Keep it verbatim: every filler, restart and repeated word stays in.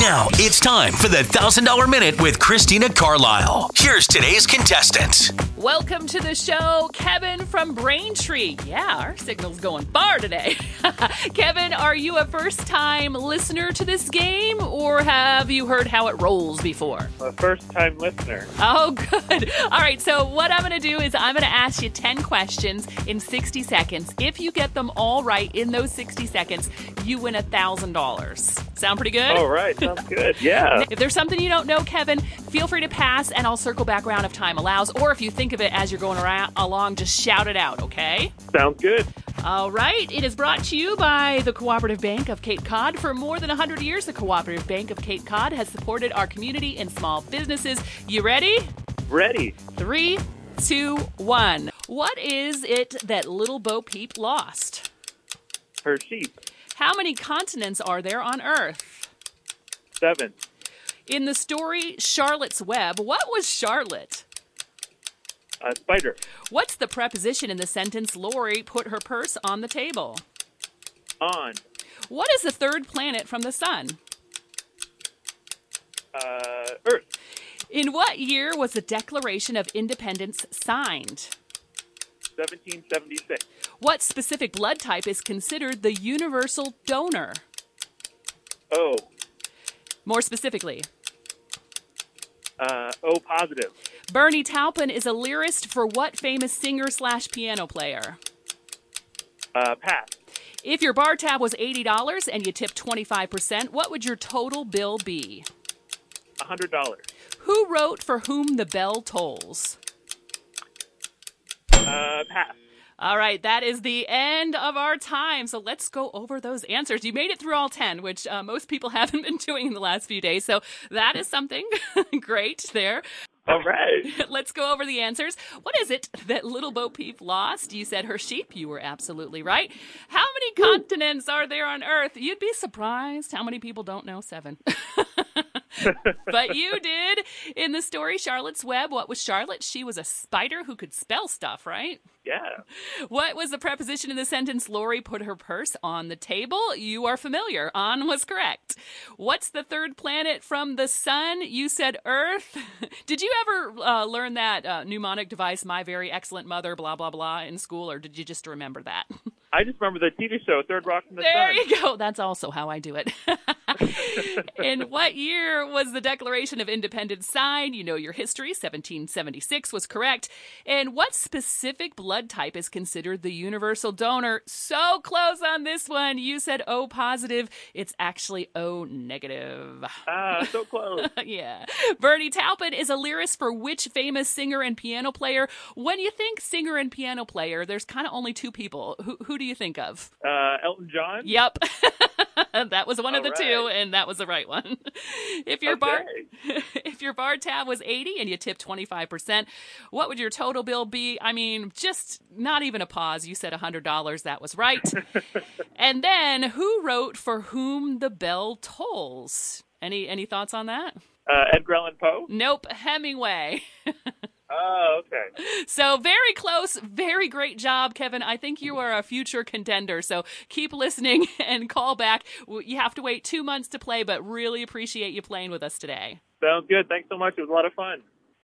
Now it's time for the one thousand dollars Minute with Christina Carlisle. Here's today's contestant. Welcome to the show, Kevin from Braintree. Yeah, our signal's going far today. Kevin, are you a first-time listener to this game, or have you heard how it rolls before? A first-time listener. Oh, good. All right, so what I'm going to do is I'm going to ask you ten questions in sixty seconds. If you get them all right in those sixty seconds, you win one thousand dollars. Sound pretty good? All right, sounds good. Yeah. If there's something you don't know, Kevin, feel free to pass, and I'll circle back around if time allows. Or if you think of it as you're going around, along, just shout it out, okay? Sounds good. All right. It is brought to you by the Cooperative Bank of Cape Cod. For more than one hundred years, the Cooperative Bank of Cape Cod has supported our community and small businesses. You ready? Ready. Three, two, one. What is it that Little Bo Peep lost? Her sheep. How many continents are there on Earth? Seven. In the story Charlotte's Web, what was Charlotte? A spider. What's the preposition in the sentence Lori put her purse on the table? On. What is the third planet from the sun? Uh, Earth. In what year was the Declaration of Independence signed? seventeen seventy-six. What specific blood type is considered the universal donor? O. More specifically. Uh, O positive. Bernie Taupin is a lyrist for what famous singer slash piano player? Uh, pass. If your bar tab was eighty dollars and you tipped twenty-five percent, what would your total bill be? one hundred dollars. Who wrote For Whom the Bell Tolls? Uh, pass. All right, that is the end of our time. So let's go over those answers. You made it through all ten, which uh, most people haven't been doing in the last few days. So that is something great there. All right. Let's go over the answers. What is it that Little Bo Peep lost? You said her sheep. You were absolutely right. How many continents are there on Earth? You'd be surprised how many people don't know seven. But you did. In the story Charlotte's Web, what was Charlotte? She was a spider who could spell stuff, right? Yeah. What was the preposition in the sentence Lori put her purse on the table? You are familiar. On was correct. What's the third planet from the sun? You said Earth. Did you ever uh, learn that uh, mnemonic device, My Very Excellent Mother, blah, blah, blah, in school, or did you just remember that? I just remember the T V show, Third Rock from the There Sun. you go. That's also how I do it. In what year was the Declaration of Independence signed? You know your history. seventeen seventy-six was correct. And what specific blood type is considered the universal donor? So close on this one. You said O positive. It's actually O negative. Ah, so close. Yeah. Bernie Taupin is a lyrist for which famous singer and piano player? When you think singer and piano player, there's kind of only two people. Who, who do you think of? Uh, Elton John? Yep. That was one of All the two, right. and that was the right one. If your bar Okay. if your bar tab was eighty and you tipped twenty-five percent, what would your total bill be? I mean, just not even a pause. You said one hundred dollars. That was right. And then who wrote For Whom the Bell Tolls? Any any thoughts on that? Uh, Edgar Allan Poe? Nope, Hemingway. Oh, okay. So very close, very great job, Kevin. I think you are a future contender, so keep listening and call back. You have to wait two months to play, but really appreciate you playing with us today. Sounds good. Thanks so much. It was a lot of fun.